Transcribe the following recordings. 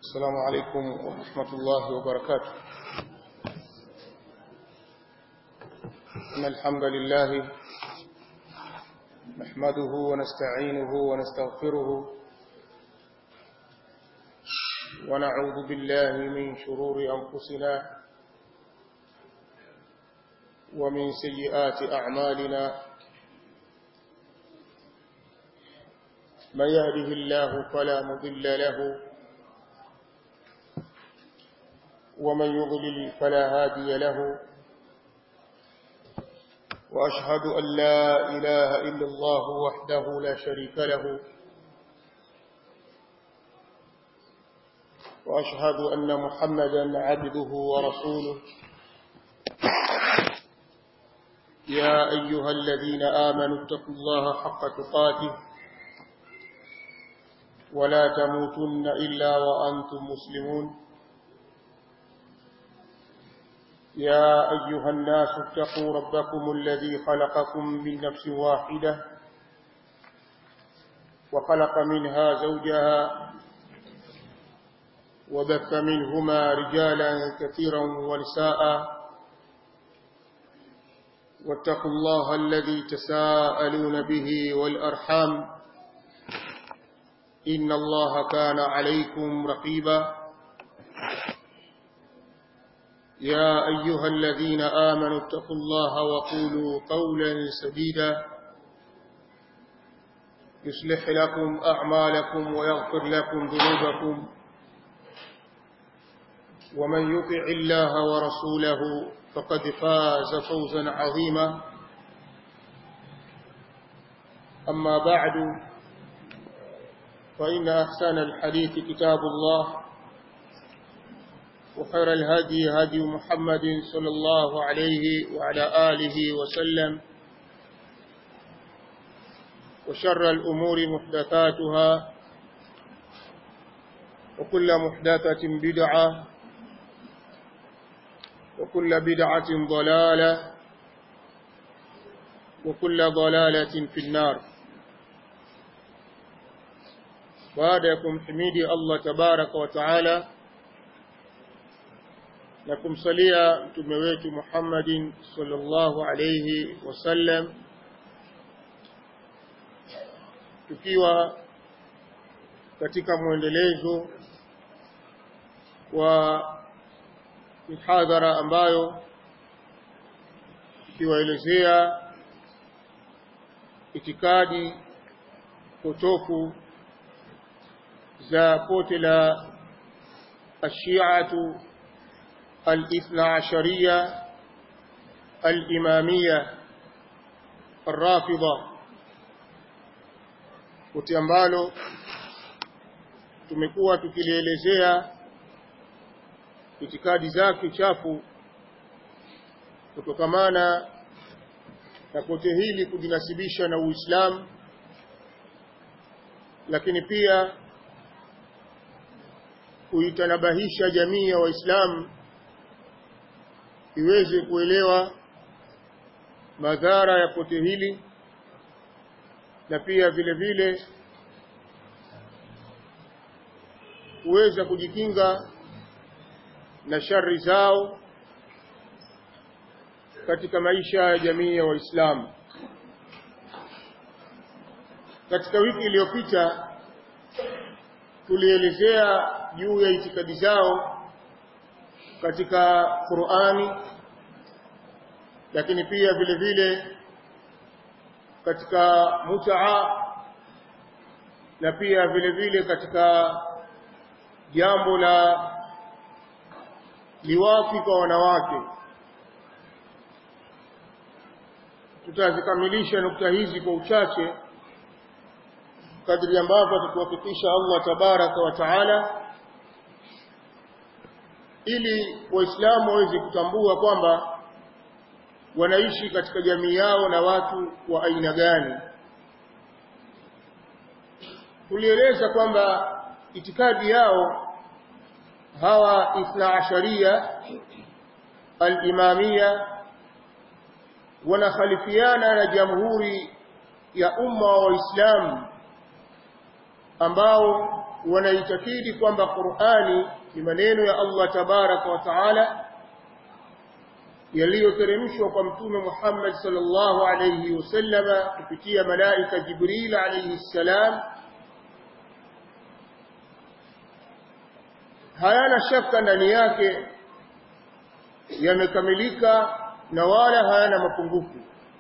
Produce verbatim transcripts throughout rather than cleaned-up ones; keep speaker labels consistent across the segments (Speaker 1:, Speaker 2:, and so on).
Speaker 1: السلام عليكم ورحمة الله وبركاته. إن الحمد لله نحمده ونستعينه ونستغفره ونعوذ بالله من شرور أنفسنا ومن سيئات أعمالنا. من يهده الله فلا مضل له ومن يضلل فلا هادي له، وأشهد أن لا إله إلا الله وحده لا شريك له، وأشهد أن محمدا عبده ورسوله. يا أيها الذين آمنوا اتقوا الله حق تقاته ولا تموتن إلا وأنتم مسلمون. يا أيها الناس اتقوا ربكم الذي خلقكم من نفس واحدة وخلق منها زوجها وبث منهما رجالا كثيرا ونساء، واتقوا الله الذي تساءلون به والأرحام إن الله كان عليكم رقيبا. يا أيها الذين آمنوا اتقوا الله وقولوا قولا سديدا يصلح لكم أعمالكم ويغفر لكم ذنوبكم، ومن يطع الله ورسوله فقد فاز فوزا عظيما. أما بعد، فإن أحسن الحديث كتاب الله، وخير الهدي هدي محمد صلى الله عليه وعلى آله وسلم، وشر الأمور محدثاتها، وكل محدثة بدعة، وكل بدعة ضلالة، وكل ضلالة في النار. بعدكم حميدي الله تبارك وتعالى na kumsalia mtume wetu Muhammadin sallallahu alayhi wasallam, tukiwa katika muendelezo wa mihadhara ambayo ikiwaelezea itikadi potofu za pote la Ashiatu الاثنى عشرية الإمامية الرافضة، pote ambalo tumekuwa tukilielezea itikadi zake chafu kutokamana na pote hili kujinasibisha na Uislamu, lakini pia kuitanabahisha jamii ya Waislamu iweze kuelewa madhara ya pote hili, na pia vile vile kuweza kujikinga na shari zao katika maisha ya jamii ya Waislamu. Katika wiki iliyopita tulielezea juu ya itikadi zao katika Qur'ani, lakini pia vile vile katika mut'a, na pia vile vile katika jambo la liwafi kwa wanawake. Tutazikamilisha nukta hizi kwa uchache kadri ambavyo tukuhakikisha Allah tabaraka wa taala, ili Waislamu waweze kutambua kwamba wanaishi katika jamii yao na watu wa aina gani. Tulieleza kwamba itikadi yao hawa Ithna Asharia al-Imamia wanakhalifiana na jamhuri ya umma wa Waislamu ambao wanaitakidi kwamba Qur'ani ni maneno ya Allah tabaraka wa taala yaliyoteremshwa kwa mtume Muhammad sallallahu alayhi wasallam kupitia malaika Jibril alayhi salam, hayana shaka ndani yake, yamekamilika na wala hayana mapungufu.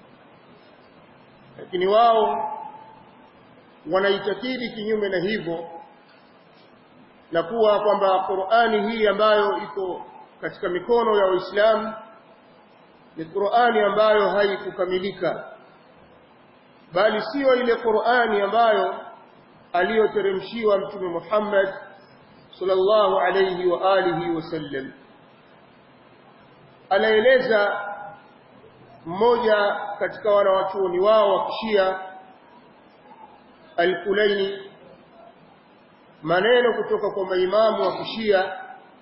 Speaker 1: Lakini wao wanaitakidi kinyume na hivyo, na kuwa kwamba Qur'ani hii ambayo iko katika mikono ya Waislamu ni Qur'ani ambayo haikukamilika, bali sio ile Qur'ani ambayo aliyoteremshiwa mtume Muhammad sallallahu alayhi wa alihi wasallam. Anaeleza mmoja katika wanawachuoni wao wa Kishia Al-Kulaini maneno kutoka kwa maimamu wa Kishia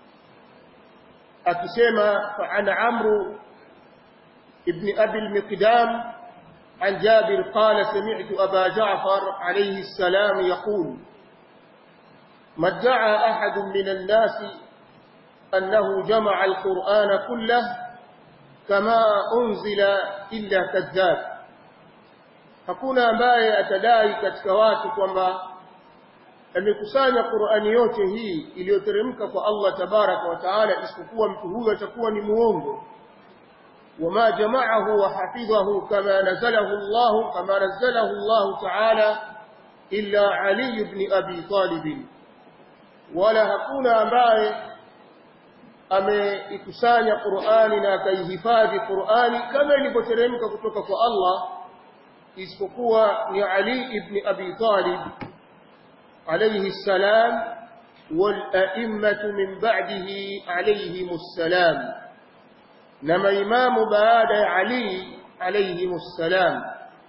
Speaker 1: akisema, fa ana Amru ibn Abi al-Miqdam an Jabir qala sami'tu Aba Ja'far alayhi salam yaqul ma da'a ahadun min an-nas annahu jama'a al-Qur'ana kullahu kama unzila illa kadhab. Hakuna ambaye atadai katika watu kwamba amekusanya Qur'ani yote hii iliyoteremka kwa Allah tabaraka wa taala, isipokuwa mtu huyo atakuwa ni muongo. Wama jama'ahu wa hafidhahu kama nazalahu Allah kama nazalahu Allah taala illa Ali ibn Abi Talib. Wala hakuna ambaye ameikusanya Qur'ani na akaihifadhi Qur'ani kama ilivyoteremka kutoka kwa Allah isipokuwa ni Ali ibn Abi Talib alayhi salam wal a'immatu min ba'dihi alayhimus salam, na maimamu baada ya Ali alayhimus salam.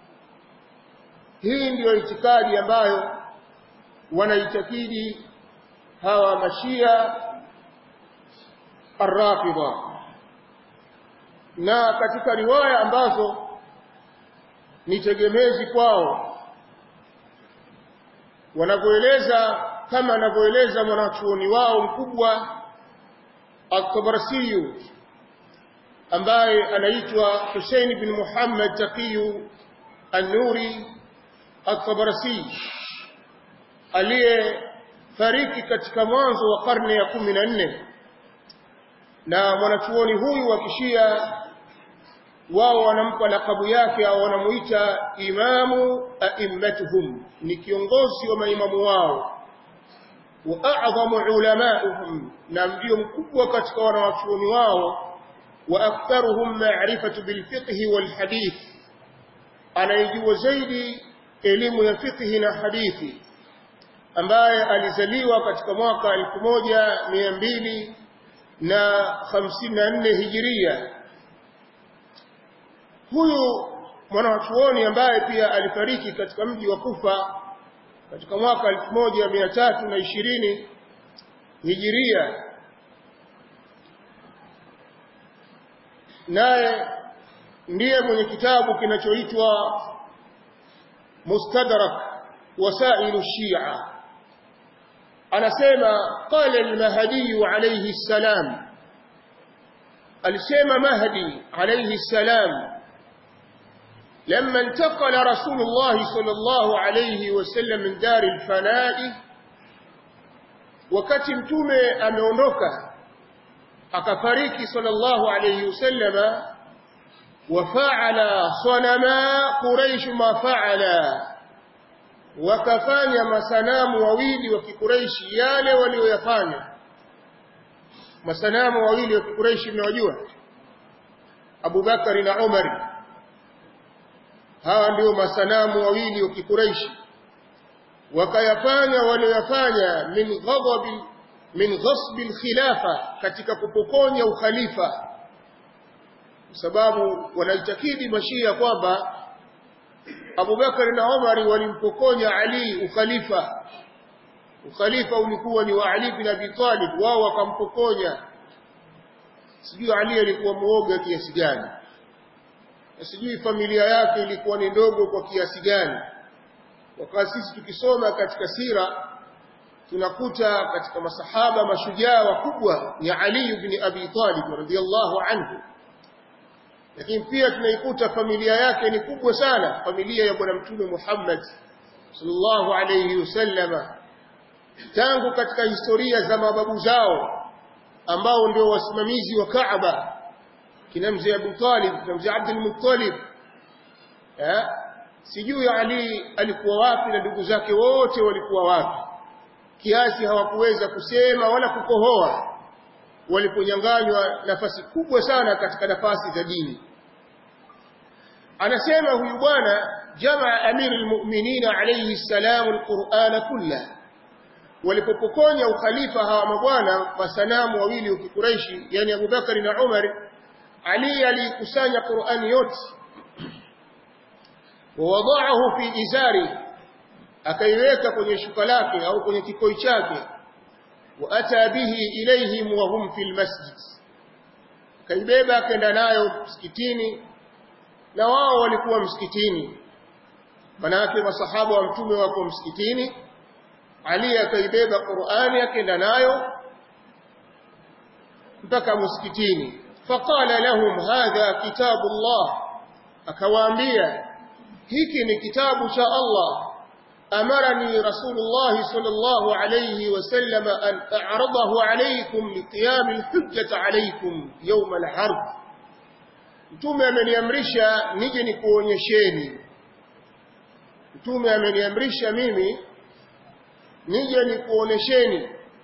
Speaker 1: Hii ndiyo itikadi ambayo wanaitakidi hawa mashia Ar-Rafidha. Na katika riwaya ambazo ni tegemezi kwao, wanavyoeleza kama anavyoeleza mwanachuoni wao mkubwa At-Tabarsi ambaye anaitwa Hussein bin Muhammad Taqiyu An-Nuri At-Tabarsi, aliyefariki katika mwanzo wa karne ya kumi na nne. Na mwanachuoni huyu wa Kishia wao wanampa lakabu yake au wanamuita imamu a'immatuhum, ni kiongozi wa maimamu wao, wa a'zamu ulama'uhum, na ndio mkubwa katika wanawachuoni wao, wa aktharuhum ma'rifatu bil fiqh wal hadith, anayejua zaidi elimu ya fiqh na hadithi, ambaye alizaliwa katika mwaka elfu moja mia mbili na hamsini na nne hijiria. Huyu mwanachuoni ambaye pia alifariki katika mji wa Kufa katika mwaka elfu moja mia tatu na ishirini hijiria, naye ndiye mwenye kitabu kinachoitwa Mustadrak Wasailu Shia. Anasema qala al-Mahdi alayhi salam, alisema Mahdi alayhi salam, لما انتقل رسول الله صلى الله عليه وسلم من دار الفناء، wakati mtume ameondoka akafariki sallallahu alayhi wasallam, wafa'ala sanama quraish ma fa'ala, wakafanya masanamu wawili wa kikuraishi yale walioyafanya. Masanamu wawili wa kikuraishi mnawajua, Abu Bakari na Umar. Hawa ndio masanamu wawili wa kikuraishi, wakayafanya walioyafanya min ghadabi min ghasbi al-khilafa, katika kupokonya ukhalifa, kwa sababu wanaitakidi mashia kwamba Abu Bakar na Umar walimpokonya Ali ukhalifa. Ukhalifa ulikuwa ni wa Ali ibn Abi Talib, wao wakampokonya. Sijui Ali alikuwa muoga kiasi gani, sijui familia yake ilikuwa ni ndogo kwa kiasi gani. Wakati sisi tukisoma katika sira tunakuta katika masahaba mashujaa wakubwa ya Ali ibn Abi Talib radhiyallahu anhu, lakini pia tunaikuta familia yake ni kubwa sana, familia ya bwana mtume Muhammad sallallahu alayhi wasallama, tangu katika historia za mababu zao ambao ndio wasimamizi wa Kaaba, kina mzee Abu Talib na mzee Abdul Muttalib. Eh, sijui Ali alikuwa wapi na ndugu zake wote walikuwa wapi, kiasi hawakuweza kusema wala kukohoa waliponyanganywa nafasi kubwa sana katika nafasi za dini. Anasema huyu bwana, jamaa amirul mu'minin alayhi salam alquran kullah, walipopokonya ukhalifa hawa mabwana masanamu wawili wa Quraishi, yani Abu Bakar na Umar, Ali alikusanya Qur'ani yote, wawadaahu fi izari, akaiweka kwenye shuka lake au kwenye kikoi chake, wa ata bihi ilayhim wa hum fil masjid, kaibeba akaenda nayo msikitini na wao walikuwa msikitini. Manake masahaba wa mtume wako msikitini, Ali akaibeba Qur'ani akaenda nayo mpaka msikitini. Faqala lahum hadha kitabullah, akawaambia hiki ni kitabu cha Allah. Amarani Rasulullah sallallahu alayhi wasallam an a'radahu alaykum liqiyam alhujjati alaykum yawm alharb, Mtume ameniamrisha nije nikuonyesheni, Mtume ameniamrisha mimi nije nikuonyesheni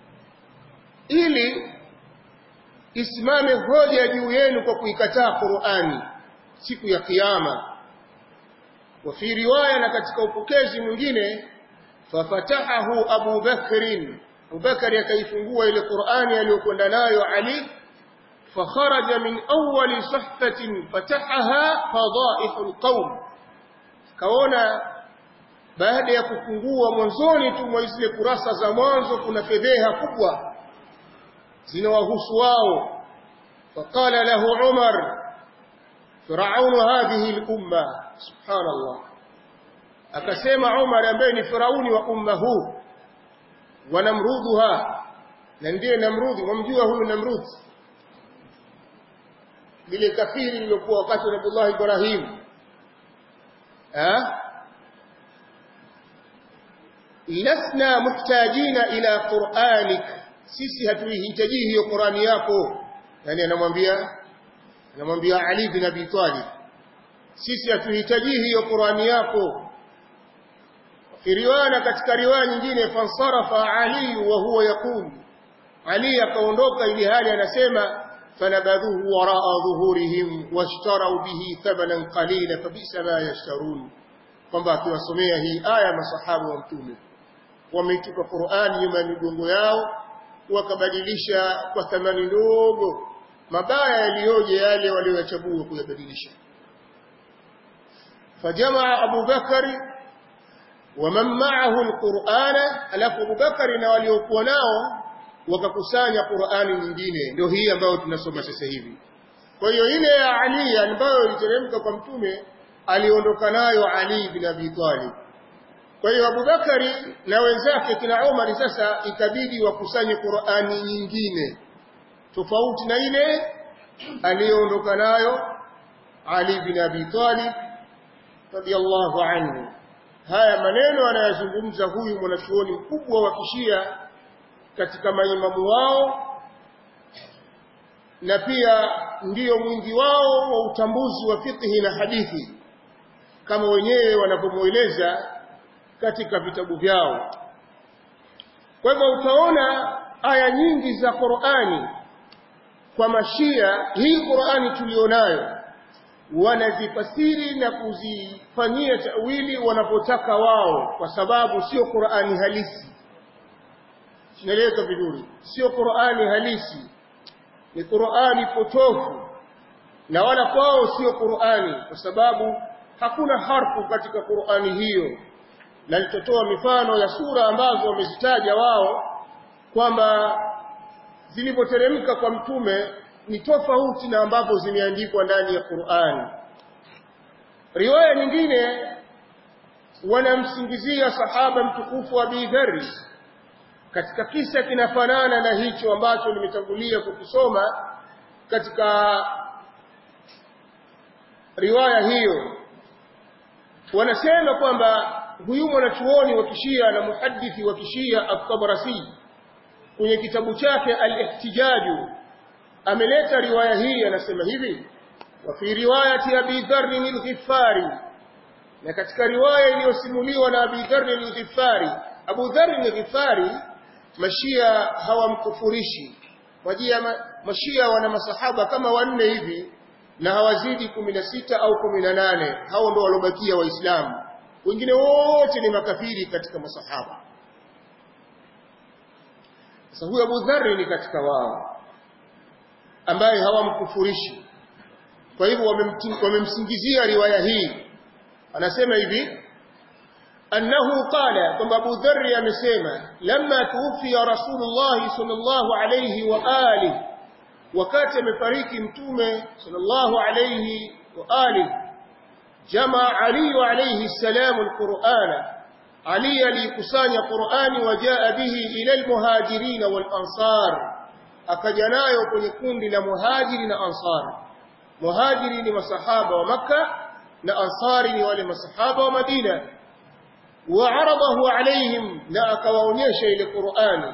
Speaker 1: ili isimame hoja juu yenu kwa kuikataa Qur'ani siku ya kiyama. Wa fi riwaya, na katika upokezi mwingine, fafatahahu Abu Bakrin, Abu Bakari akaifungua ile Qur'ani aliyokwenda nayo Ali, fakharaja min awwali sahfatin fatahaha fadhaihul qawm, kaona baada ya kufungua mwanzoni tu mwa zile kurasa za mwanzo kuna fedheha kubwa zinawahusu wao. Faqala lahu Umar, Firaun hadhihi al-umma, subhanallah, akasema Umar ambaye ni Firauni wa umma huu, wa Namrudha, na ndiye Namrudi. Wamjua huyu Namrudi, ile kafiri iliyokuwa wakati wa Nabii Ibrahim. eh lasna muhtajina ila Qur'anik, sisi hatuhitaji hiyo Qur'ani yako. Yani anamwambia anamwambia Ali ibn Abi Talib, sisi hatuhitaji hiyo Qur'ani yako. Riwaya, katika riwaya nyingine, fansarafa Ali wa huwa yaqul, Ali akaondoka ili hali anasema, fanabadhuhu waraa dhuhurihim washtarau bihi thamanan qalila fabisa ma yashtarun, kwamba akiwasomea hii aya masahaba wa mtume wameitupa Qur'ani nyuma ya migongo yao, wakabadilisha kwa thamani ndogo. Mabaya yaliyoje yale waliochagua kuyabadilisha. Fajamaa Abu Bakari wa man ma'ahu al-Qur'ana, alafu Abu Bakari na waliokuwa nao wakakusanya Qur'ani nyingine, ndio hii ambayo tunasoma sasa hivi. Kwa hiyo ile ya Ali ambayo iliteremka kwa mtume aliondoka nayo Ali ibn Abi Talib. Kwa hiyo Abu Bakari na wenzake kina Umar sasa ikabidi wakusanye Qur'ani nyingine tofauti na ile aliondoka nayo Ali ibn Abi Talib radiyallahu anhu. Haya maneno anayazungumza huyu mwanachuoni mkubwa wa Kishia katika maimamu wao, na pia ndiyo mwingi wao wa utambuzi wa fiqhi na hadithi kama wenyewe wanapomueleza katika vitabu vyao. Kwa hivyo utaona aya nyingi za Qur'ani kwa Mashia, hii Qur'ani tulionayo, wanazifasiri na kuzifanyia tawili wanapotaka wao, kwa sababu sio Qur'ani halisi. Tunaeleza vizuri, sio Qur'ani halisi, ni Qur'ani potofu, na wala kwao sio Qur'ani kwa sababu hakuna harfu katika Qur'ani hiyo. Na nitatoa mifano ya sura ambazo wamezitaja wao kwamba zilipoteremka kwa mtume ni tofauti na ambapo zimeandikwa ndani ya Qur'ani. Riwaya nyingine wanamsingizia sahaba mtukufu Abi Dharr katika kisa kinafanana na hicho ambacho nimetangulia kukisoma katika riwaya hiyo. Wanasema kwamba huyu mwanachuoni wa Kishia na muhaddithi wa Kishia At-Tabarasi kwenye kitabu chake Al-Ihtijaj ameleta riwaya hii, anasema hivi: wa fi riwayati Abi Dharr al-Ghifari, na katika riwaya iliyosimuliwa na Abi Dharr al-Ghifari. Abu Dharr al-Ghifari Mashia hawamkufurishi. Wajia Mashia wana masahaba kama wanne hivi na hawazidi kumi na sita au kumi na nane. Hao ndio walobakia waislamu, wengine wote ni makafiri katika masahaba. Sasa huyu Abu Dharr ni katika wao ambaye hawamkufurishi. Kwa hivyo wamemsingizia riwaya hii. Anasema hivi annahu qala, kwamba Abu Dharr amesema lamma tuwfiya Rasulullah sallallahu alayhi wa alihi, wakati amefariki mtume sallallahu alayhi wa alihi, jamaa Ali alayhi salam alqur'ana, Ali alikusanya Qur'ani, wajaa bihi ila almuhajirin wal ansar, akaja nayo kwenye kundi la muhajiri na ansar. Muhajiri ni masahaba wa Makka na ansari ni wale masahaba wa Madina. وعرضه عليهم, na akawaonyesha ile Qur'ani.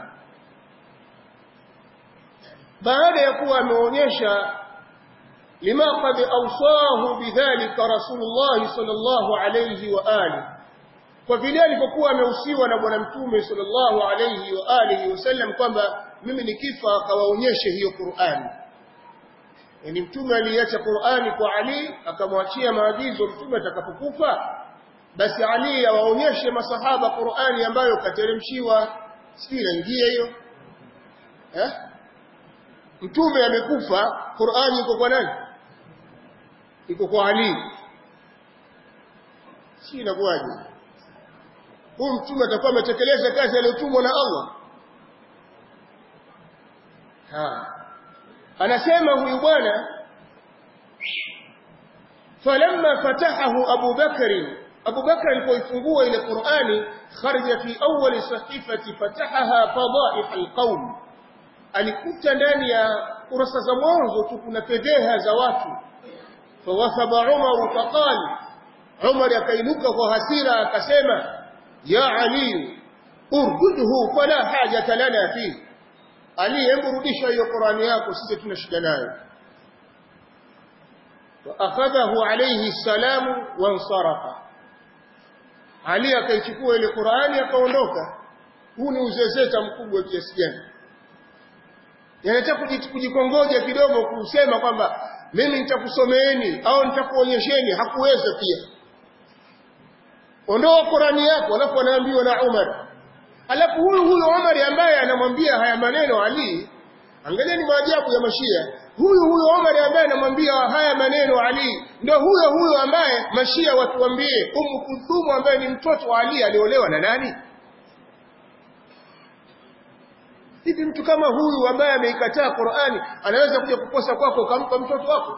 Speaker 1: Baada ya kuwa ameonyesha, lima qad awsahu bidhalika Rasulullah sallallahu alayhi wa alihi, kwa vile alipokuwa amehusiwa na bwana mtume sallallahu alayhi wa alihi wasallam kwamba mimi nikifa akawaonyeshe hiyo Qur'ani. Yani mtume aliacha Qur'ani kwa Ali, akamwachia maagizo mtume atakapokufa basi Ali awaonyeshe masahaba Qur'ani ambayo kateremshiwa. Si inaingia hiyo eh? Mtume amekufa, Qur'ani iko kwa nani? Iko kwa Ali. Si inakuwaje? Huyu mtume atakuwa ametekeleza kazi aliyotumwa na Allah? Ha. Anasema huyu bwana, falamma fatahahu Abu Bakr, Abu Bakr alipoifungua ile Qur'ani, kharaja fi awwal sahifati fatahaha fadaih alqaum, alikuta ndani ya kurasa za mwanzo tu kuna fedheha za watu. Fawathaba Umar faqala, Umar akainuka kwa hasira akasema, ya Ali urdudhu fala hajata lana fi, Ali hebu rudisha hiyo Qur'ani yako, sisi tuna shida nayo. Wa akhadhahu alayhi salam wa ansarafa, Ali akaichukua ile Qur'ani akaondoka. Huu ni uzezeta mkubwa kiasi gani? Yanataka kujikongoja kidogo kusema kwamba mimi nitakusomeeni au nitakuonyesheni, hakuweza pia. Ondoa Qur'ani yako, alafu anaambiwa na Umar. Alafu huyu huyu Umar ambaye anamwambia haya maneno Ali, angalieni maajabu ya Mashia. Huyu huyu Umar ambaye anamwambia haya maneno Ali, ndio huyo huyo ambaye Mashia watuambie Ummu Kulthum ambaye ni mtoto wa Ali aliolewa na nani? Hivi mtu kama huyu ambaye ameikataa Qur'ani anaweza kuja kukosa kwako ukampa mtoto wako?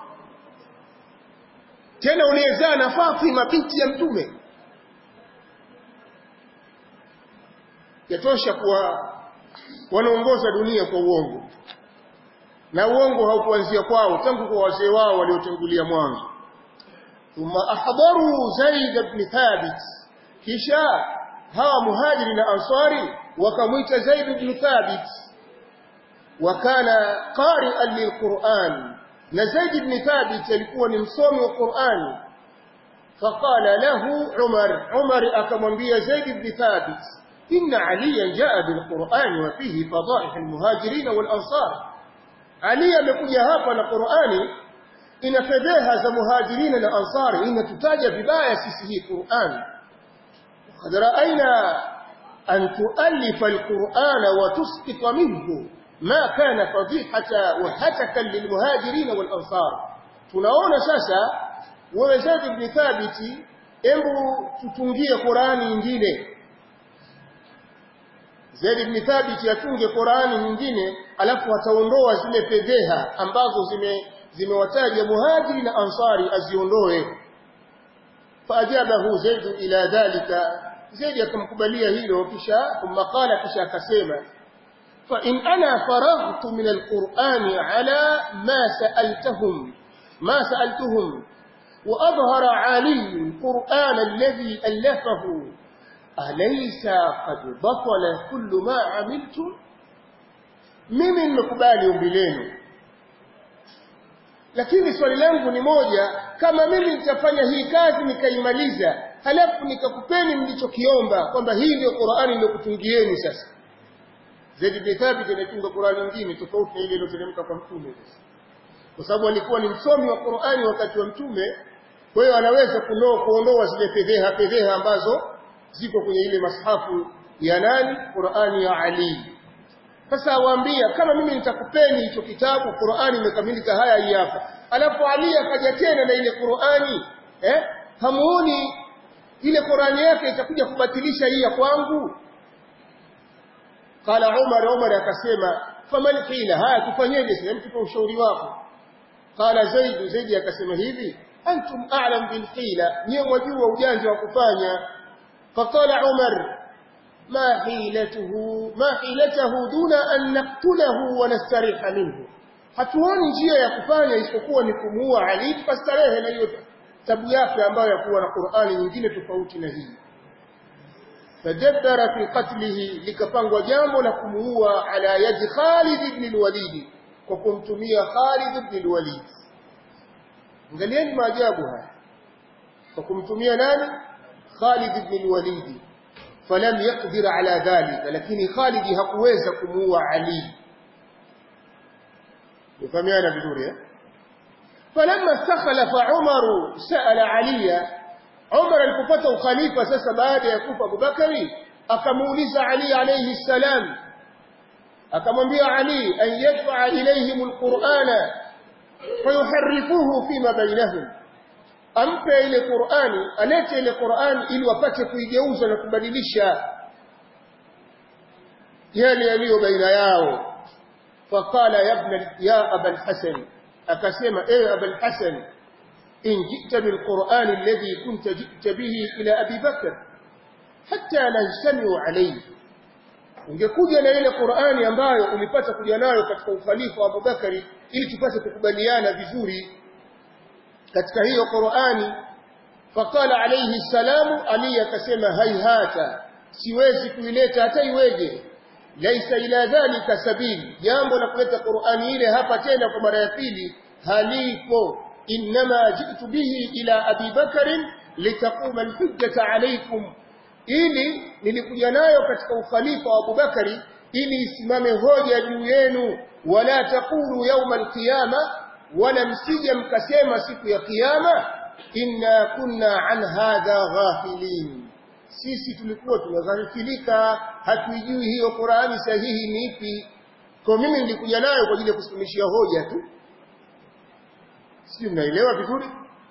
Speaker 1: Tena uliyezaa na Fatima binti ya Mtume. Yatosha kuwa wanaongoza dunia kwa uongo. Na uongo haukuanzia kwao, tangu kwa wazee wao waliotangulia mwanzo. Thumma ahdaru Zaid ibn Thabit, kisha hawa muhajiri na ansari wakamwita Zaid ibn Thabit. Wakana qari'an lilquran, na Zaid ibn Thabit alikuwa ni msomi wa Qur'ani. Faqala lahu Umar, Umar akamwambia Zaid ibn Thabit, inna aliyan jaa bilqur'ani wa fihi fadaih almuhajirin wal ansar, Ali amekuja hapa na Qur'ani ina fedheha za muhajirina na ansari, inatutaja vibaya sisi hii Qur'ani. Qad ra'ayna an tu'allifa al-Qur'ana wa tusqita minhu ma kana fadihata wa hataka lilmuhajirin wal ansar. Tunaona sasa wewe Zaid ibn Thabit, hebu tutungie Qur'ani nyingine. Zaid ibn Thabit atunge Qur'ani nyingine, alafu ataondoa zile fedheha ambazo zime zimewataja muhajiri na ansari, aziondoe. Faajabahu Zaid ila dhalika, Zaid akamkubalia hilo kisha kumqala kisha akasema fa in ana faraghtu min alqur'ani ala ma sa'altahum ma sa'altuhum wa adhhara ali alqur'an alladhi alafahu alaysa qad batala kullu ma amiltum mimi nimekubali ombi lenu lakini swali langu ni moja kama mimi nitafanya hii kazi nikaimaliza halafu nikakupeni mlichokiomba kwamba hii ndio Qur'ani ndio kutungieni sasa Zaid bin Thabit anatunga Qur'ani nyingine tofauti na ile iliyoteremka kwa mtume kwa sababu alikuwa ni msomi wa Qur'ani wakati wa mtume kwa hiyo anaweza kunoa kuondoa zile fedheha fedheha ambazo ziko kwenye ile mashafu ya nani Qur'ani ya Ali sasa waambia kama mimi nitakupeni hicho kitabu Qur'ani imekamilika haya hii hapa alafu Ali akaja tena na ile Qur'ani eh hamuoni ile Qur'ani yake itakuja kubatilisha hii ya kwangu Kala Umar Umar akasema faman qila haya tufanyeje sasa mtupe ushauri wako Kala Zaid Zaid akasema hivi antum a'lam bil qila nyewe mwajua ujanja wa kufanya faqala Umar ma hilatuhu ma hilatuhu duna an naqtulahu wa nastariha minhu hatuoni njia ya kufanya isipokuwa ni kumuua Ali pastarehe na hiyo tabu yake ambayo yakuwa na Qur'ani nyingine tofauti na hii fadabbara fi qatlihi likapangwa jambo la kumuua ala yadi Khalid ibn al-Walid kwa kumtumia Khalid ibn al-Walid angalieni maajabu haya kwa kumtumia nani Khalid ibn al-Walid falam yaqdir ala dhalika lakini Khalid hakuweza kumuua Ali mfahamiana vizuri eh فلما استخلف عمر سأل علي عمر alipopata ukhalifa sasa baada ya kufa Abu Bakari akamuuliza Ali alayhi salam akamwambia Ali an yadfa ilayhim alqur'ana fayuharrifuhu fima bainahum ampe ile Qur'ani alete ile Qur'ani ili wapate kuigeuza na kubadilisha yale yaliyo baina yao faqala ya ibn ya Abul Hasan akasema ewe Abul Hasan in jita bil Qur'an alladhi kunta jita bihi ila Abi Bakr hatta najtamiu alayhi ungekuja na ile Qur'ani ambayo ulipata kuja nayo katika ukhalifa wa Abu Bakari ili tupate kukubaliana vizuri katika hiyo Qur'ani faqala alayhi salamu Ali akasema hayhata siwezi kuileta hata iweje laisa ila dhalika sabil jambo la kuleta Qur'ani ile hapa tena kwa mara ya pili halipo inma jitu bihi ila Abi Bakr litaquma alhujjata alaykum ili nilikuja nayo katika ukhalifa wa Abu Bakari ili isimame hoja juu yenu wala taqulu yawm alqiyama wala msije mkasema siku ya kiyama inna kunna an hadha ghafilin sisi tulikuwa tunaghafilika hatuijui hiyo Qur'ani sahihi ni ipi kwa mimi nilikuja nayo kwa ajili ya kusimamishia hoja tu sio mnaelewa vizuri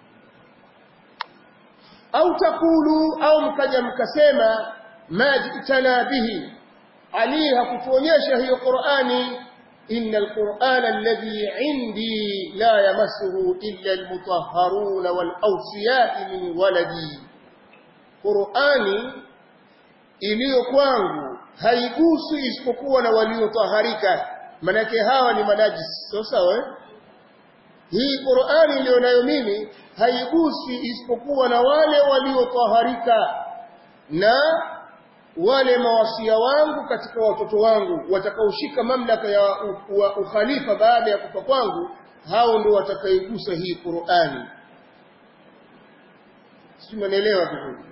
Speaker 1: au takulu au mkaja mkasema majitana bihi Ali hakutuonyesha hiyo Qur'ani inna alqur'ana alladhi indi la yamassuhu illa almutahharun walawsiya min waladi Qur'ani iliyo kwangu haigusi isipokuwa na waliotaharika manake hawa ni manajis sawa sawa hii Qur'ani iliyo nayo mimi haigusi isipokuwa na wale waliotaharika na wale mawasia wangu katika watoto wangu watakaoshika mamlaka ya ukhalifa baada ya kufa kwangu hao ndio watakaigusa hii Qur'ani si mnaelewa vizuri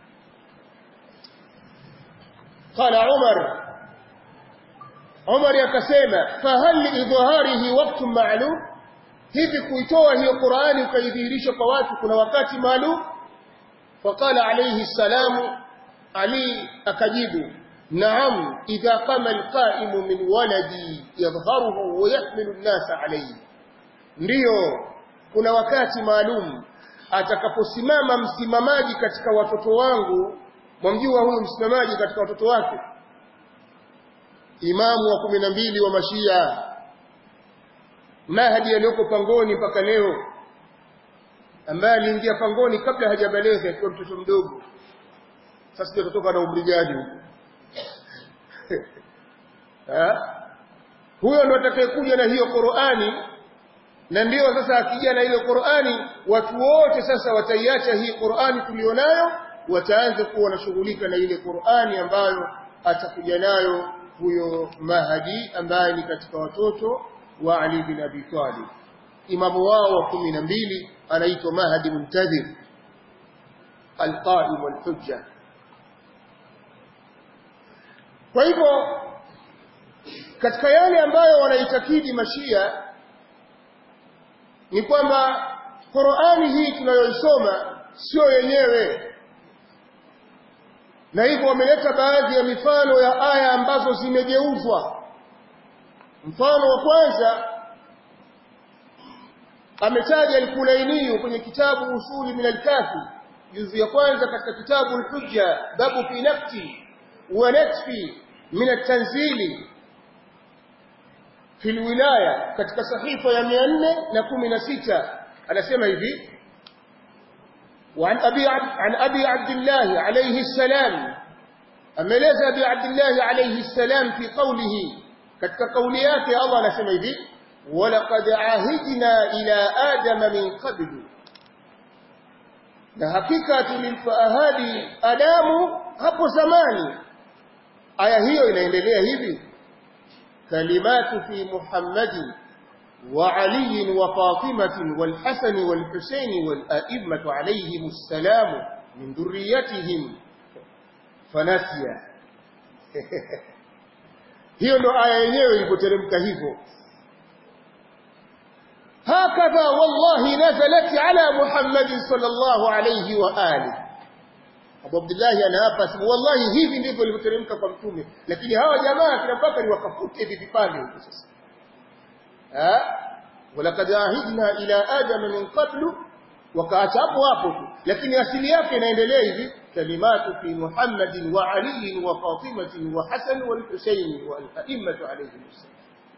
Speaker 1: قال عمر عمر yakasema fahal idhharihi waqt ma'lum hivi kuitoa hiyo Qur'ani ukaidhihirisha kwa watu kuna wakati maalum faqala alayhi salamu Ali akajibu naam idha qama alqa'imu min waladi yadhharuhu wa yahmilu an-nasa alayhi ndio kuna wakati maalum atakaposimama msimamaji katika watoto wangu mwamjua huyu msimamaji katika watoto wake imamu wa kumi na mbili wa mashia Mahdi aliyoko pangoni mpaka leo ambaye aliingia pangoni kabla hajabaleka akiwa mtoto mdogo sasa tutatoka na umri gani huko? Eh? Huyo ndo atakayekuja na hiyo Qur'ani, na ndio sasa akija na ile Qur'ani watu wote sasa wataiacha hii Qur'ani tulionayo, wataanza kuwa wanashughulika na ile Qur'ani ambayo atakuja nayo huyo Mahdi ambaye ni katika watoto wa Ali bin Abi Talib. Imamu wao wa kumi na mbili anaitwa Mahdi Muntadhir al-Qa'im wal-Hujja. Kwa hivyo katika yale ambayo wanaitakidi Mashia ni kwamba Qur'ani hii tunayoisoma sio yenyewe, na hivyo wameleta baadhi ya mifano ya aya ambazo zimegeuzwa. Mfano wa kwanza ametaja al-Kulaini kwenye kitabu Usuli min al-Kafi, juzu ya kwanza katika kitabu al-Hujja, babu fi nafti wa natfi min at-tanzili fi al-wilaya, katika sahifa ya mia nne kumi na sita anasema hivi: وعن أبي عبد عن أبي عبد الله عليه السلام، أملز أبي عبد الله عليه السلام في قوله كتك قوليات الله نسمى به: ولقد عاهدنا إلى آدم من قبل. لحقيقة للفأهادي آدم hapo zamani. Aya hiyo inaendelea hivi: kalimatu fi Muhammadin وعلي وفاطمة والحسن والحسين والأئمة عليهم السلام من ذريتهم فنسي. hiyo ndo aya yenyewe ilipoteremka hivyo. hakadha wallahi nazalat ala Muhammadin sallallahu alayhi wa alihi. Abu Abdullah anaapa wallahi hivi ndivyo ilipoteremka kwa mtume, lakini hawa jamaa kila mpaka ni wakafute hivi vipande huko sasa. ولقد عهدنا الى ادم من قبل, wakaacha hapo hapo tu, lakini asili yake inaendelea hivi: kalimatu fi Muhammadin wa Ali wa Fatimah wa Hasan wal Husayn wal a'immatu alayhim assalam.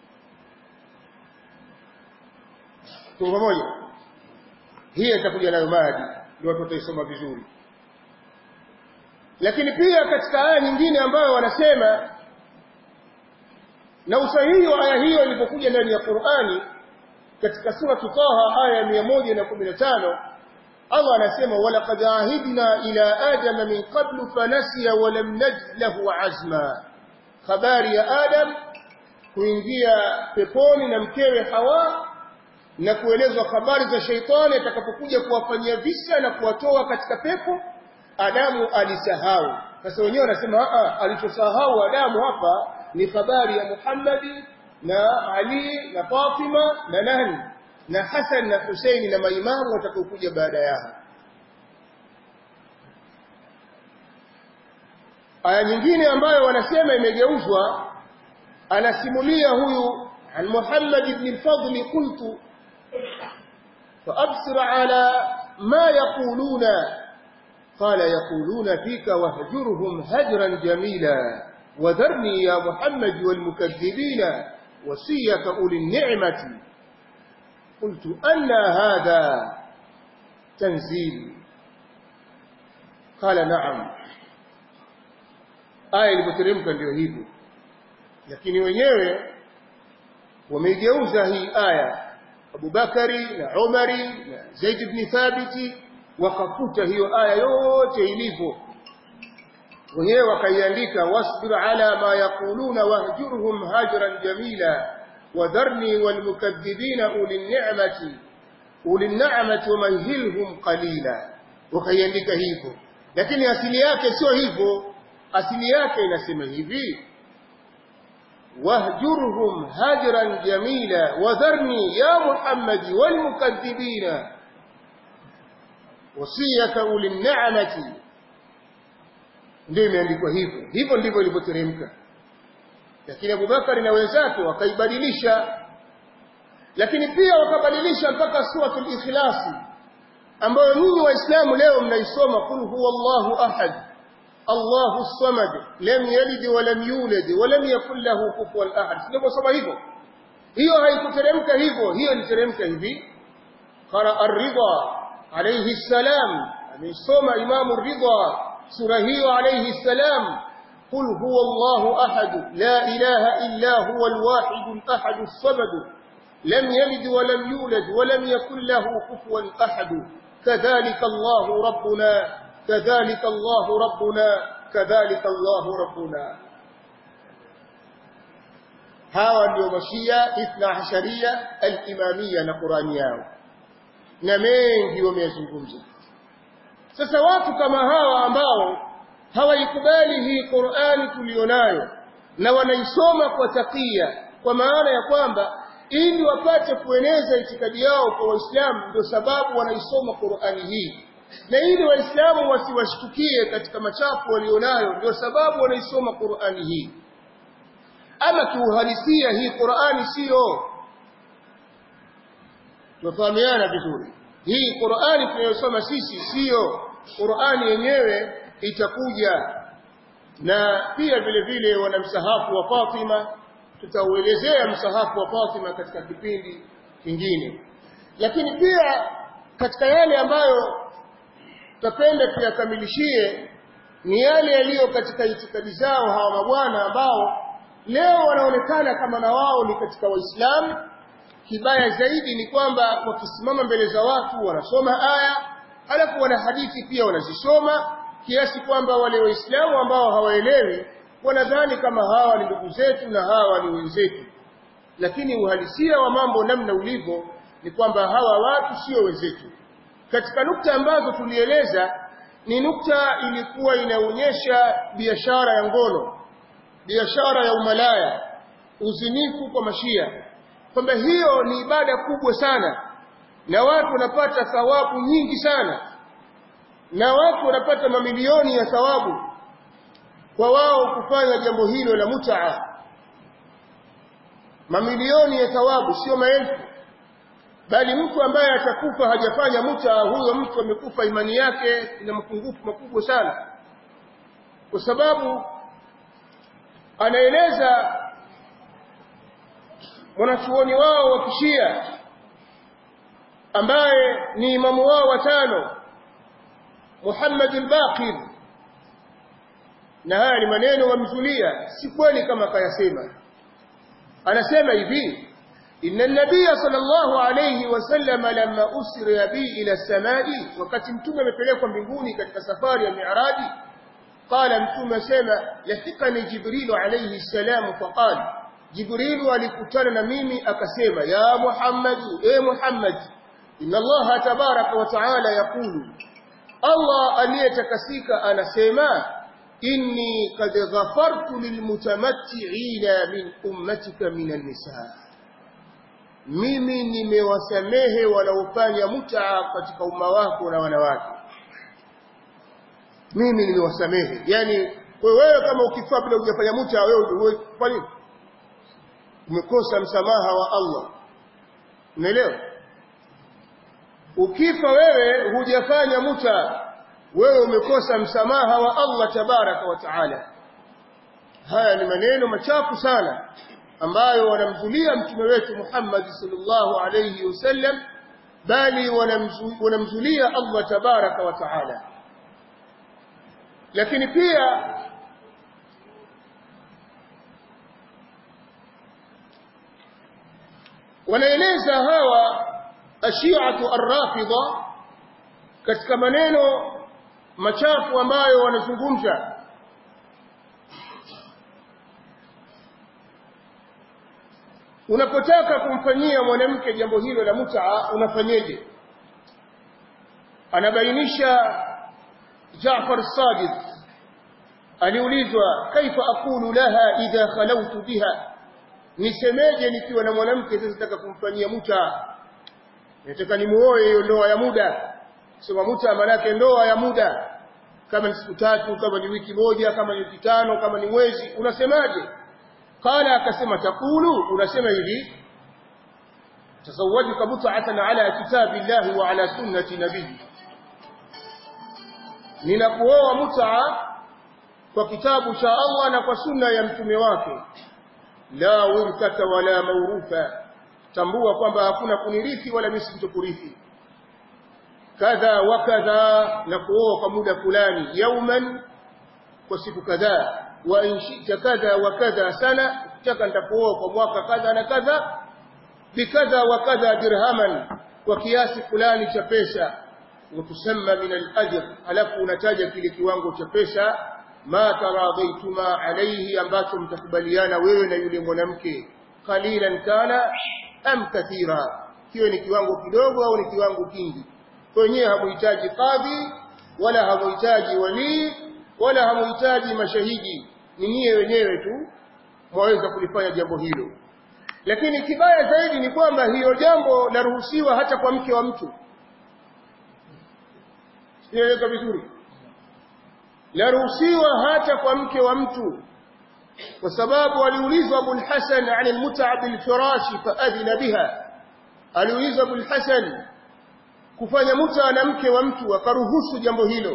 Speaker 1: Kwa pamoja hii itakuja nayo Mahdi, ndio watu wataisoma vizuri. Lakini pia katika aya nyingine ambayo wanasema, na usahihi wa aya hiyo ilipokuja ndani ya Qur'ani katika sura Taha aya mia moja na kumi na tano, Allah anasema: walaqad ahidna ila adama min qablu fanasiya wa lam najid lahu azma. Habari ya Adam kuingia peponi na mkewe Hawa, na kuelezwa habari za Sheitani atakapokuja kuwafanyia visa na kuwatoa katika pepo. Adamu alisahau. Sasa wenyewe wanasema a alichosahau Adamu hapa ni habari ya Muhammadi na Ali na Fatima na nani na Hasan na Husaini na maimamu watakaokuja baada yao. Aya nyingine ambayo wanasema imegeuzwa, anasimulia huyu an Muhammad ibn al-Fadl: qultu fa absir ala ma yaquluna qala yaquluna fika wahjurhum hajran jamila وذرني يا محمد والمكذبين وصية أولي النعمة. قلت أن هذا تنزيل؟ قال نعم. آية ilipoteremka ndio hivyo, lakini wenyewe wameigeuza hii aya. Abu Bakari na Umari na Zaid ibn Thabit wakafuta hiyo aya yote ilivyo, wenyewe wakaiandika: wasbir ala ma yaquluna wahjurhum hajran jamila wadharni walmukaththibina ulil ni'mati ulil ni'mati wamahilhum qalila. Wakaiandika hivyo, lakini asili yake sio hivyo. Asili yake inasema hivi: wahjurhum hajran jamila wadharni ya Muhammad walmukaththibina wasiyaka ulil ni'mati. Ndio imeandikwa hivyo. Hivyo ndivyo ilivyoteremka. Lakini Abu Bakari na wenzake wakaibadilisha, lakini pia wakabadilisha mpaka suratul Ikhlas ambayo nyinyi Waislamu leo mnaisoma: qul huwallahu ahad Allahu samad lam yalid wa lam yulad wa lam yakul lahu kufuwan ahad. Sio soma hivyo. Hiyo haikuteremka hivyo, hiyo iliteremka hivi: qara ar-Ridha alayhi salam, amesoma Imam ar-Ridha sura hiyo alayhi salam qul huwa Allahu ahad la ilaha illa huwa al-wahid al-ahad as-samad lam yalid wa lam yulad wa lam yakul lahu kufuwan ahad kadhalika Allahu rabbuna kadhalika Allahu rabbuna kadhalika Allahu rabbuna. Hawa ndio mashia ithna asharia al-imamia na Qur'ani yao, na mengi wameyazungumza. Sasa watu kama hawa ambao hawaikubali hii Qur'ani tulionayo na wanaisoma kwa takia, kwa maana ya kwamba ili wapate kueneza itikadi yao kwa Waislamu, ndio sababu wanaisoma Qur'ani hii, na ili Waislamu wasiwashtukie katika machafu walionayo, ndio sababu wanaisoma Qur'ani hii. Ama kiuhalisia hii Qur'ani sio, tufahamiana vizuri, hii Qur'ani tunayosoma sisi sio Qur'ani yenyewe. Itakuja na pia vile vile wana msahafu wa Fatima, tutauelezea msahafu wa Fatima katika kipindi kingine. Lakini pia katika yale ambayo tutapenda tuyakamilishie ni yale yaliyo katika itikadi zao hawa mabwana ambao leo wanaonekana kama na wao ni katika Waislamu. Kibaya zaidi ni kwamba wakisimama mbele za watu wanasoma aya, halafu wana hadithi pia wanazisoma, kiasi kwamba wale Waislamu ambao hawaelewi wanadhani kama hawa ni ndugu zetu na hawa ni wenzetu. Lakini uhalisia wa mambo namna ulivyo ni kwamba hawa watu sio wenzetu. Katika nukta ambazo tulieleza ni nukta ilikuwa inaonyesha biashara ya ngono, biashara ya umalaya, uzinifu kwa mashia, kwamba hiyo ni ibada kubwa sana na watu wanapata thawabu nyingi sana, na watu wanapata mamilioni ya thawabu kwa wao kufanya jambo hilo la mut'a. Mamilioni ya thawabu, sio maelfu, bali mtu ambaye atakufa hajafanya mut'a, huyo mtu amekufa imani yake ina mapungufu makubwa sana, kwa sababu anaeleza mwanachuoni wao wa Kishia ambaye ni imamu wao wa tano, Muhammad al-Baqir, na haya ni maneno wamzulia, si kweli kama kayasema. Anasema hivi: inna an-nabiy sallallahu alayhi wasallam lamma usriya bi ila samai, wakati mtume amepelekwa mbinguni katika safari ya Mi'raji, qala mtume sema lahiqani Jibril alayhi salam faqala, Jibril alikutana na mimi akasema, ya Muhammad, e Muhammad, inna Allah tabaraka wa taala yaqulu, Allah aliyetakasika anasema, inni qad ghafartu lilmutamatti'ina min ummatika min an-nisaa, mimi nimewasamehe wanaofanya mut'a katika umma wako na wanawake. Mimi nimewasamehe. Yani wewe kama ukifa bila hujafanya mut'a, wewe kwa nini umekosa msamaha wa Allah? Umeelewa? Ukifa wewe hujafanya mut'a, wewe umekosa msamaha wa Allah tabaraka wa taala. Haya ni maneno machafu sana ambayo wanamzulia mtume wetu Muhammad sallallahu alayhi wasallam, bali wanamzulia Allah tabaraka wa taala. Lakini pia wanaeleza hawa ashiatu ar-rafidha katika maneno machafu ambayo wanazungumza. Unapotaka kumfanyia mwanamke jambo hilo la mut'a, unafanyeje? Anabainisha Jaafar as-Sadiq, aliulizwa kaifa aqulu laha idha khalawtu biha, nisemeje nikiwa na mwanamke sasa nataka kumfanyia mut'a, nataka nimuoe, hiyo ndoa ya muda. Sema mut'a maana yake ndoa ya muda, kama ni siku tatu, kama ni wiki moja, kama ni wiki tano, kama ni mwezi, unasemaje? Qala, akasema takulu, unasema hivi, tazawwajuka mut'atan ala kitabillahi wa ala sunnati nabii, ninakuoa mut'a kwa kitabu cha Allah na kwa sunna ya mtume wake. La wirthata wala mawrufa, tambua kwamba hakuna kunirithi wala mimi sitakurithi. kadha wa kadha na kuoa kwa muda fulani yauman kwa siku kadhaa wa inshita kadha wa kadha sana taka nitakuoa kwa mwaka kadha na kadha bikadha wa kadha dirhaman kwa kiasi fulani cha pesa وتسمى من الأجر alafu unataja kile kiwango cha pesa ma taradhaituma alayhi ambacho mtakubaliana wewe na yule mwanamke qalilan kana am kathira kiwe ni kiwango kidogo au ni kiwango kingi wenyewe hamuhitaji kadhi wala hamuhitaji wali wala hamuhitaji mashahidi ni nyie wenyewe tu mwaweza kulifanya jambo hilo lakini kibaya zaidi ni kwamba hiyo jambo laruhusiwa hata kwa mke wa mtu Nieleka vizuri. Laruhusiwa hata kwa mke wa mtu. Kwa sababu aliulizwa Abu al-Hasan 'an al-mut'a bil-firash fa'adhina biha. Aliulizwa Abu al-Hasan kufanya mut'a na mke wa mtu akaruhusu jambo hilo.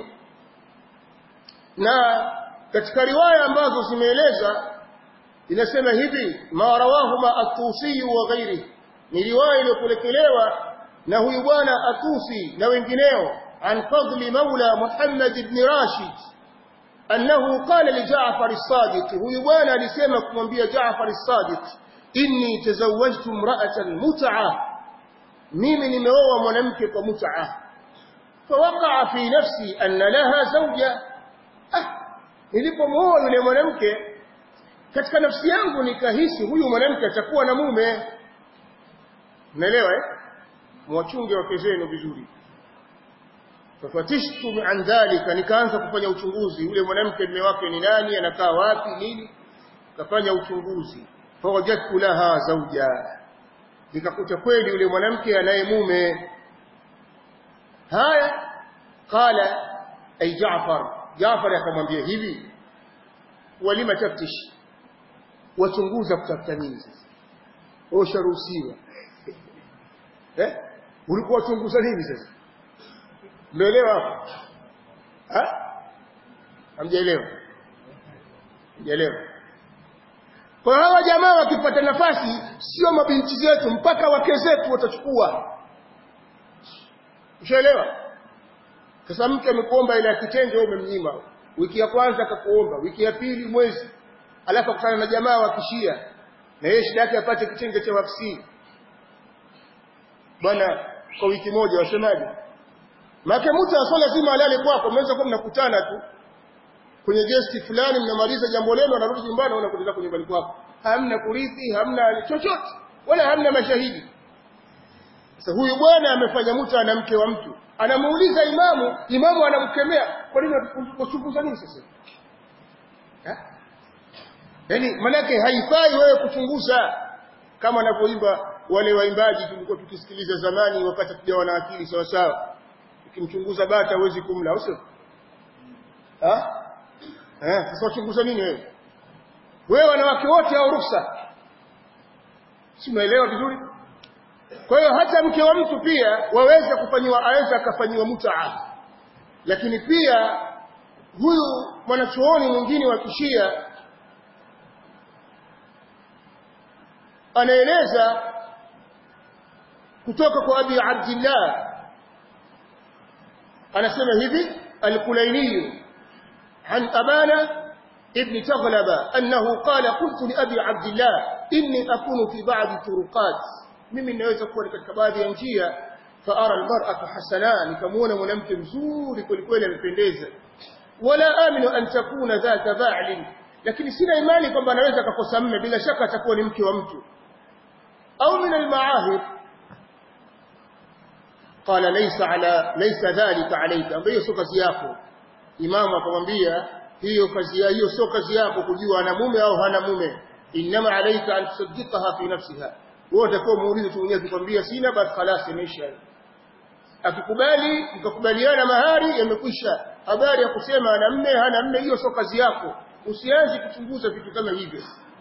Speaker 1: Na katika riwaya ambazo zimeeleza inasema hivi ma rawahuma at-Tusi wa ghairi. Ni riwaya iliyopokelewa na huyu bwana Atusi na wengineo عن فضل مولى محمد بن راشد أنه قال لجعفر الصادق هو يبانا لسيمك منبيا جعفر الصادق إني تزوجت امرأة متعة ميمن موى منمكك متعة فوقع في نفسي أن لها زوجة أه nilipo muoa yule mwanamke katika nafsi yangu nikahisi huyu mwanamke atakuwa na mume unaelewa eh mwachunge wake zenu vizuri fafatishtu an dhalika nikaanza kufanya uchunguzi yule mwanamke mume wake ni nani anakaa wapi nini kafanya uchunguzi fawajadtu laha zawja nikakuta kweli yule mwanamke anaye mume haya qala ay Jaafar Jaafar akamwambia hivi walima taftish wachunguza kutafuta nini sasa usharuhusiwa eh ulikuwa uchunguza nini sasa Umeelewa hapo? Ha? Hamjaelewa? Hamjaelewa. Kwa hawa jamaa wakipata nafasi sio mabinti zetu mpaka wake zetu watachukua. Ushaelewa? Sasa mke amekuomba ile kitenge wewe umemnyima. Wiki ya kwanza akakuomba, wiki ya pili mwezi. Alafu akutana na jamaa wa kishia. Na yeye shida yake apate kitenge cha wafsi. Bwana kwa wiki moja wasemaje? Maana mtu asio lazima alale kwako, mnaweza kuwa mnakutana tu kwenye guest fulani mnamaliza jambo lenu anarudi nyumbani au unakwenda kwenye nyumbani kwako. Hamna kurithi, hamna chochote, wala hamna mashahidi. Sasa huyu bwana amefanya mtu ana mke wa mtu. Anamuuliza imamu, imamu anamkemea, kwa nini unachunguza nini sasa? Eh? Yaani manake haifai wewe kuchunguza kama anavyoimba wale waimbaji tulikuwa tukisikiliza zamani wakati tujawa na akili sawa sawa. Ukimchunguza bata huwezi kumla, au sio? Ah? Eh, sasa uchunguza nini wewe? Wewe wanawake wote au ruhusa? Si unaelewa vizuri? Kwa hiyo hata mke wa mtu pia waweza kufanywa aweza akafanywa mut'a. Lakini pia huyu mwanachuoni mwingine wa Kishia anaeleza kutoka kwa Abi Abdullah anasema hivi al-Kulaini عن أبانا ابن تغلب أنه قال قلت لأبي عبد الله إني أكون في بعض الطرقات ممن نويت كون katika baadhi ya njia فأرى المرأة حسنان كمونا mwanamke mzuri kweli amependeza wala aminu an takuna dhata ba'l lakini sina imani kwamba anaweza kukosa mume bila shaka atakuwa ni mke wa mtu au min al-ma'ahid قال ليس على ليس ذلك عليك ambayo sio kazi yako imamu akamwambia hiyo kazi ya hiyo sio kazi yako kujua ana mume au hana mume inma alayka an tusaddiqaha fi nafsiha wewe utakuwa muulize tu mwenyewe kukwambia sina basi خلاص imeisha akikubali mkakubaliana mahari yamekwisha habari ya kusema ana mume hana mume hiyo sio kazi yako usianze kuchunguza vitu kama hivyo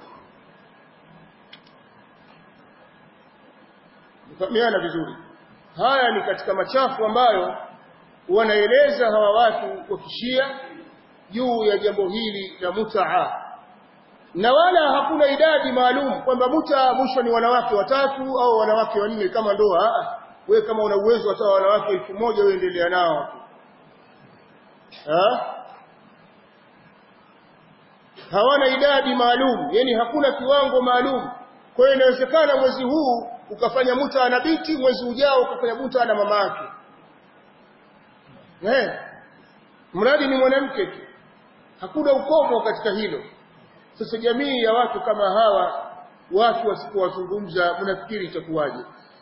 Speaker 1: mfahamiana vizuri haya ni katika machafu ambayo wanaeleza hawa watu wa Kishia juu ya jambo hili la mut'a na wala hakuna idadi maalum kwamba mut'a mwisho ni wanawake watatu au wanawake wanne kama ndoa wewe kama una uwezo hata wanawake elfu moja wewe endelea nao tu. Ha? Hawana idadi maalum, yani hakuna kiwango maalum. Kwa hiyo inawezekana mwezi huu ukafanya muta na binti, mwezi ujao ukafanya muta na mama yake. Eh. Mradi ni mwanamke tu. Hakuna ukomo katika hilo. Sasa jamii ya watu kama hawa, watu wasipowazungumza, mnafikiri itakuwaje?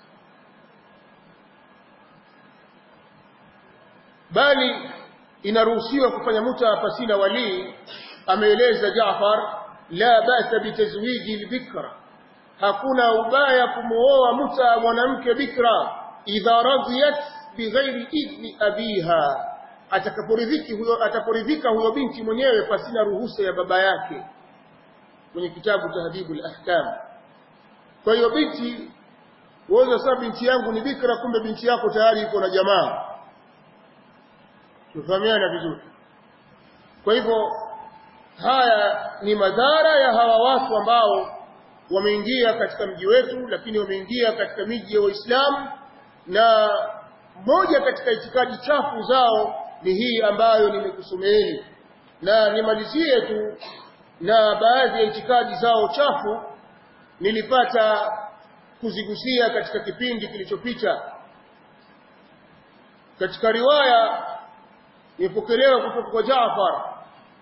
Speaker 1: Bali inaruhusiwa kufanya muta pasina wali. Ameeleza Jaafar, la basa bitazwiji albikra, hakuna ubaya kumuoa muta mwanamke bikra idha radiyat bighairi idni abiha, atakaporidhiki huyo ataporidhika huyo binti mwenyewe pasina ruhusa ya baba yake, kwenye kitabu Tahdhibul Ahkam. Kwa hiyo binti, wewe sasa binti yangu ni bikra, kumbe binti yako tayari iko na jamaa. Tufahamiana vizuri. Kwa hivyo haya ni madhara ya hawa watu ambao wameingia katika mji wetu, lakini wameingia katika miji ya Waislamu, na moja katika itikadi chafu zao ni hii ambayo nimekusomeeni. Na nimalizie tu na baadhi ya itikadi zao chafu nilipata kuzigusia katika kipindi kilichopita. Katika riwaya ipokelewa kutoka kwa Jaafar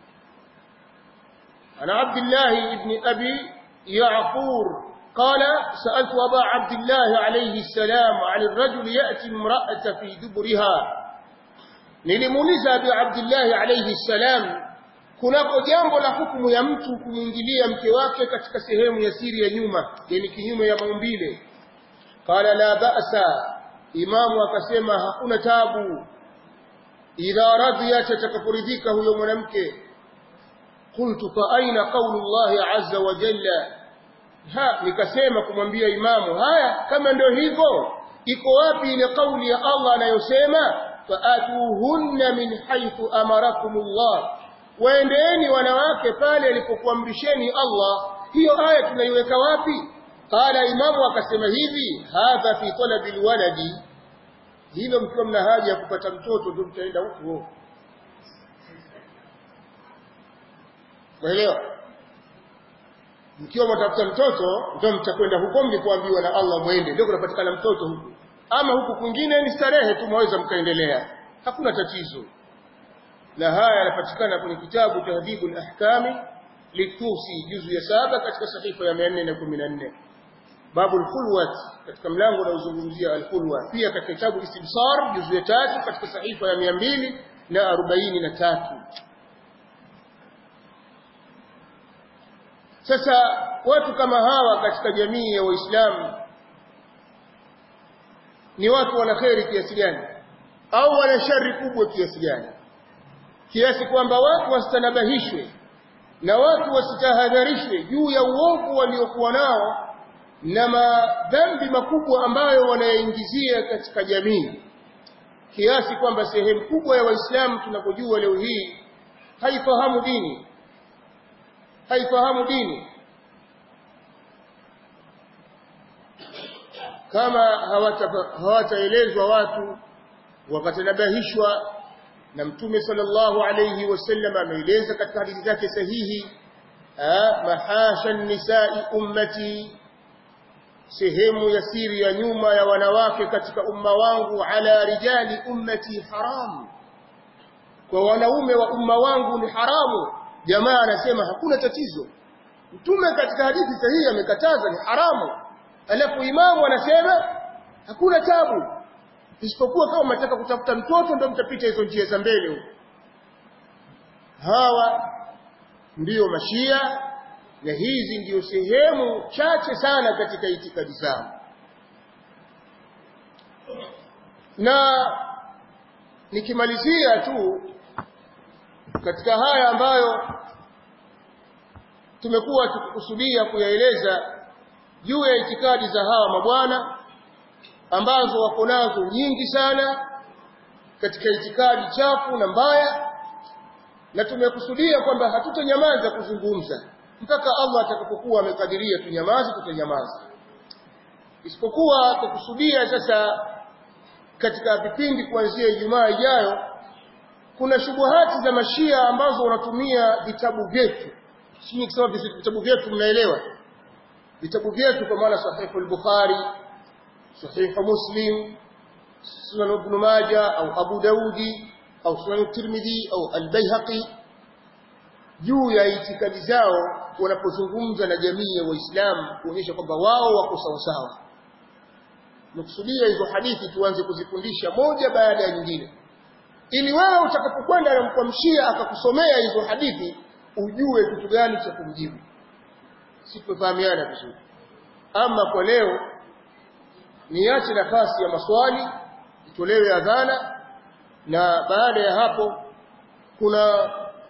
Speaker 1: ana Abdullah ibn Abi Ya'qur قال سألت أبا عبد الله عليه السلام عن الرجل يأتي امرأة في دبرها. nilimuuliza Abi Abdullah alayhi salam kunako jambo la hukumu ya mtu kumwingilia mke wake katika sehemu ya siri ya nyuma, yani kinyume ya maumbile. Qala la ba'sa, imamu akasema hakuna tabu, idha radiyat, atakaporidhika huyo mwanamke. Qultu fa aina qawlu Allah azza wa jalla, ha, nikasema kumwambia imamu, haya kama ndio hivyo, iko wapi ile kauli ya Allah anayosema faatuhunna min haythu amarakumullah, waendeeni wanawake pale alipokuamrisheni Allah, hiyo aya tunaiweka wapi? Qala, imamu akasema hivi, hadha fi talabil waladi, hilo mkiwa mna haja ya kupata mtoto ndio mtaenda huko. Waelewa? Mkiwa mtafuta mtoto ndio mtakwenda huko mlipoambiwa na Allah muende, ndio kunapatikana mtoto huko. Ama huku kwingine ni starehe tu, mwaweza mkaendelea, hakuna tatizo. Na haya yanapatikana kwenye kitabu Tahdhibul Ahkam litusi juzu ya saba katika sahifa ya mia nne kumi na nne, babu al-khulwat, katika mlango unaozungumzia al-khulwa. Pia katika kitabu Istibsar juzu ya tatu katika sahifa ya mia mbili arobaini na tatu. Sasa watu kama hawa katika jamii ya Waislamu ni watu wana kheri kiasi gani, au wana shari kubwa kiasi gani, kiasi kwamba watu wastanabahishwe na watu wasitahadharishwe juu ya uovu waliokuwa nao na madhambi makubwa ambayo wanayaingizia katika jamii, kiasi kwamba sehemu kubwa ya Waislamu tunapojua leo hii haifahamu dini haifahamu dini kama hawataelezwa watu wakatanabahishwa. Na Mtume sallallahu alayhi wasallam ameeleza katika hadithi zake sahihi, mahasha nisai ummati, sehemu ya siri ya nyuma ya wanawake katika umma wangu, ala rijali ummati haram, kwa wanaume wa umma wangu ni haramu. Jamaa anasema hakuna tatizo, Mtume katika hadithi sahihi amekataza ni haramu, alafu imamu anasema hakuna tabu, isipokuwa kama mnataka kutafuta mtoto ndio mtapita hizo njia za mbele huko. Hawa ndio mashia, na hizi ndio sehemu chache sana katika itikadi zao. Na nikimalizia tu katika haya ambayo tumekuwa tukikusudia kuyaeleza juu ya itikadi za hawa mabwana ambazo wako nazo nyingi sana katika itikadi chafu na mbaya, na tumekusudia kwamba hatutanyamaza kuzungumza mpaka Allah atakapokuwa amekadiria tunyamaze, tutanyamaza. Isipokuwa tukusudia sasa katika vipindi kuanzia Ijumaa ijayo, kuna shubuhati za mashia ambazo wanatumia vitabu vyetu. Sisi nikisema vitabu vyetu mnaelewa. Vitabu vyetu kwa maana Sahih al-Bukhari, Sahih Muslim, Sunan Ibn Majah au Abu Daudi au Sunan Tirmidhi au Al-Baihaqi, juu ya itikadi zao wanapozungumza na jamii ya Waislamu kuonyesha kwamba wao wako sawa sawa. Nakusudia hizo hadithi tuanze kuzifundisha moja baada ya nyingine, ili wewe utakapokwenda na mkwamshia akakusomea hizo hadithi ujue kitu gani cha kumjibu. Sipofahamiana vizuri. Ama kwa leo niache nafasi ya maswali, itolewe adhana, na baada ya hapo kuna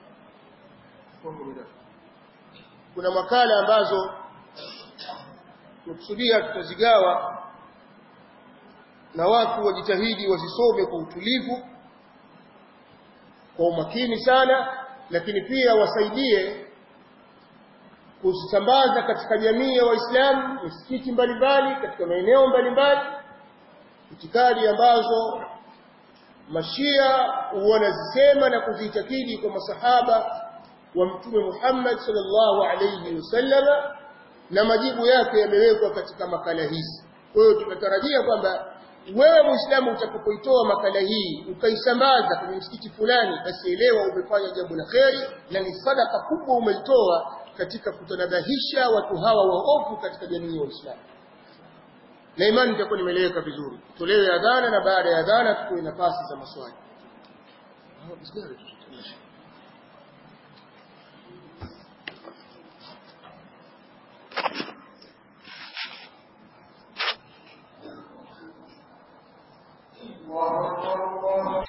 Speaker 1: kuna makala ambazo tukusudia tutazigawa na watu wajitahidi wazisome kwa utulivu, kwa umakini sana, lakini pia wasaidie kusambaza katika jamii ya Waislamu, misikiti mbalimbali katika maeneo mbalimbali, itikadi ambazo mashia wanazisema na kuzitakidi kwa masahaba wa Mtume Muhammad sallallahu alayhi wasallam, na majibu yake yamewekwa katika makala hizi. Kwa hiyo tunatarajia kwamba wewe Muislamu utakapoitoa makala hii ukaisambaza kwenye msikiti fulani, basi elewa umefanya jambo la kheri na ni sadaka kubwa umeitoa katika kutanabahisha watu hawa waovu katika jamii ya Uislamu. Na imani itakuwa nimeeleweka vizuri. Tolewe adhana, na baada ya adhana tutoe nafasi za maswali.